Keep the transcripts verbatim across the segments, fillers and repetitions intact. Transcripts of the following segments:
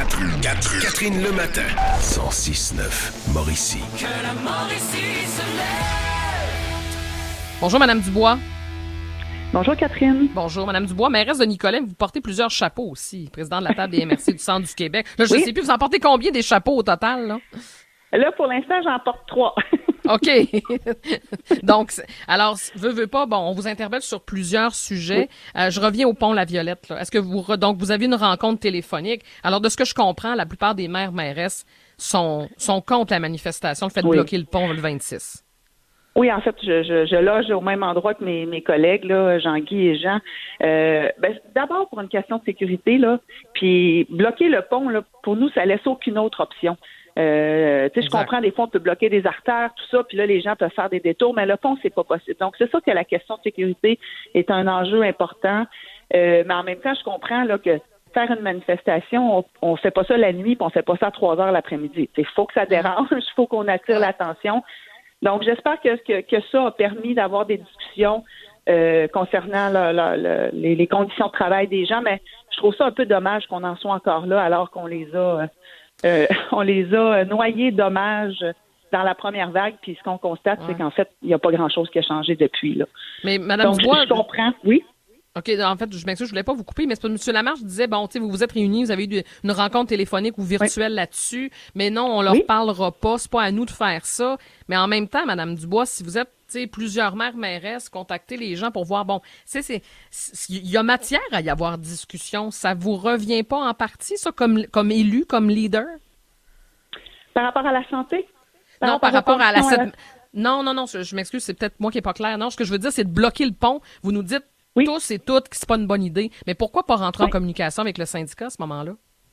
Catherine, Catherine, Catherine le matin. cent six neuf Mauricie. Que la Mauricie se lève. Bonjour, Madame Dubois. Bonjour, Catherine. Bonjour, Madame Dubois. Mairesse de Nicolet, vous portez plusieurs chapeaux aussi. Président de la table des M R C du Centre du Québec. Là, je ne Oui. sais plus, vous en portez combien des chapeaux au total, là? Là, pour l'instant, j'en porte trois. OK. Donc, alors, veux, veux pas, bon, on vous interpelle sur plusieurs sujets. Oui. Euh, je reviens au pont La Violette, là. Est-ce que vous, re, donc, vous avez une rencontre téléphonique? Alors, de ce que je comprends, la plupart des maires, mairesses sont, sont contre la manifestation, le fait de Oui. bloquer le pont le vingt-six. Oui, en fait, je, je, je loge au même endroit que mes, mes collègues, là, Jean-Guy et Jean. Euh, ben, d'abord, pour une question de sécurité, là, puis bloquer le pont, là, pour nous, ça laisse aucune autre option. Euh, tu sais, je comprends, des fois, on peut bloquer des artères, tout ça, puis là, les gens peuvent faire des détours, mais le pont, c'est pas possible. Donc, c'est sûr que la question de sécurité est un enjeu important, euh, mais en même temps, je comprends là que faire une manifestation, on, on fait pas ça la nuit, puis on fait pas ça à trois heures l'après-midi. Il faut que ça dérange, il faut qu'on attire l'attention. Donc, j'espère que, que, que ça a permis d'avoir des discussions euh, concernant la, la, la, les, les conditions de travail des gens, mais je trouve ça un peu dommage qu'on en soit encore là alors qu'on les a euh, on les a noyés d'hommages dans la première vague, puis ce qu'on constate, ouais. c'est qu'en fait, il n'y a pas grand-chose qui a changé depuis, là. Mais Madame Donc, Dubois, je, je comprends, oui. OK, en fait, je m'excuse, je voulais pas vous couper, mais c'est parce que M. Lamarche disait, bon, tu sais, vous vous êtes réunis, vous avez eu une rencontre téléphonique ou virtuelle oui. là-dessus, mais non, on leur oui. parlera pas, c'est pas à nous de faire ça. Mais en même temps, Madame Dubois, si vous êtes, tu sais, plusieurs maires, mairesses, contactez les gens pour voir, bon, tu sais, c'est, il y a matière à y avoir discussion. Ça vous revient pas en partie, ça, comme, comme élu, comme leader? Par rapport à la santé? Par non, par rapport à la... à la... Non, non, non, je, je m'excuse, c'est peut-être moi qui est pas clair. Non, ce que je veux dire, c'est de bloquer le pont. Vous nous dites oui. tous et toutes que c'est pas une bonne idée. Mais pourquoi pas rentrer oui. en communication avec le syndicat à ce moment-là?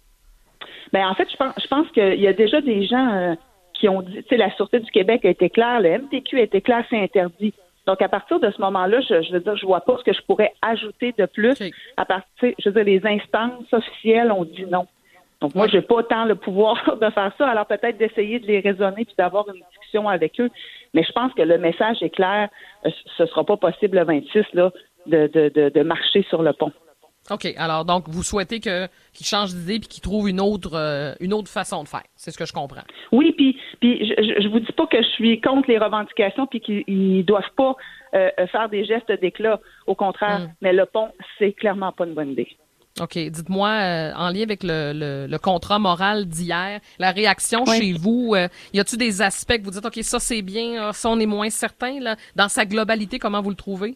Ben en fait, je pense, je pense qu'il y a déjà des gens euh, qui ont dit, tu sais, la Sûreté du Québec a été claire, le M T Q a été clair, c'est interdit. Donc, à partir de ce moment-là, je, je veux dire, je vois pas ce que je pourrais ajouter de plus. Okay. À partir, je veux dire, les instances officielles ont dit non. Donc, moi, j'ai pas autant le pouvoir de faire ça. Alors, peut-être d'essayer de les raisonner puis d'avoir une discussion avec eux. Mais je pense que le message est clair. Ce sera pas possible le vingt-six, là, de, de, de, de marcher sur le pont. OK. Alors, donc, vous souhaitez que, qu'ils changent d'idée puis qu'ils trouvent une autre, euh, une autre façon de faire. C'est ce que je comprends. Oui, puis, puis je, je vous dis pas que je suis contre les revendications puis qu'ils ils doivent pas euh, faire des gestes d'éclat. Au contraire. Mm. Mais le pont, c'est clairement pas une bonne idée. OK. Dites-moi, euh, en lien avec le, le, le contrat moral d'hier, la réaction oui. chez vous, euh, y a-t-il des aspects que vous dites, OK, ça c'est bien, ça on est moins certain, là, dans sa globalité, comment vous le trouvez?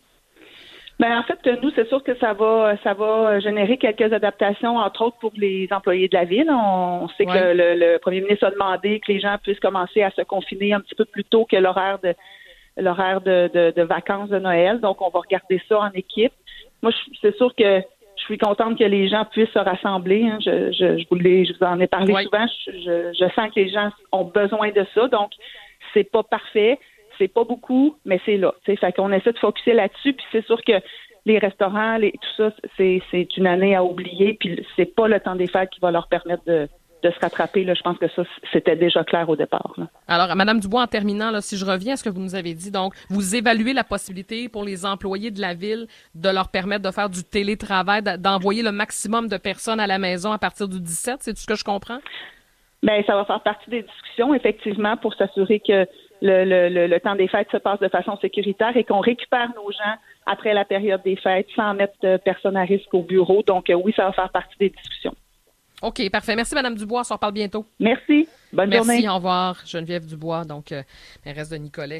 Ben en fait, nous, c'est sûr que ça va ça va générer quelques adaptations, entre autres pour les employés de la ville. On sait ouais. que le, le premier ministre a demandé que les gens puissent commencer à se confiner un petit peu plus tôt que l'horaire de l'horaire de, de, de vacances de Noël. Donc, on va regarder ça en équipe. Moi, je, c'est sûr que je suis contente que les gens puissent se rassembler. Hein. Je, je, je, vous l'ai, je vous en ai parlé oui. souvent. Je, je, je sens que les gens ont besoin de ça. Donc, c'est pas parfait. C'est pas beaucoup, mais c'est là. T'sais. Fait qu'on essaie de focusser là-dessus. Puis c'est sûr que les restaurants, les, tout ça, c'est, c'est une année à oublier. Puis c'est pas le temps des fêtes qui va leur permettre de, de se rattraper. Là. Je pense que ça, c'était déjà clair au départ. Là. Alors, Madame Dubois, en terminant, là, si je reviens à ce que vous nous avez dit, donc, vous évaluez la possibilité pour les employés de la ville de leur permettre de faire du télétravail, d'envoyer le maximum de personnes à la maison à partir du dix-sept, c'est tout ce que je comprends? Bien, ça va faire partie des discussions, effectivement, pour s'assurer que le, le, le, le temps des fêtes se passe de façon sécuritaire et qu'on récupère nos gens après la période des fêtes sans mettre personne à risque au bureau. Donc, euh, oui, ça va faire partie des discussions. OK, parfait. Merci, Mme Dubois. On se reparle bientôt. Merci. Bonne Merci, journée. Merci, au revoir. Geneviève Dubois, donc, euh, mairesse de Nicolet.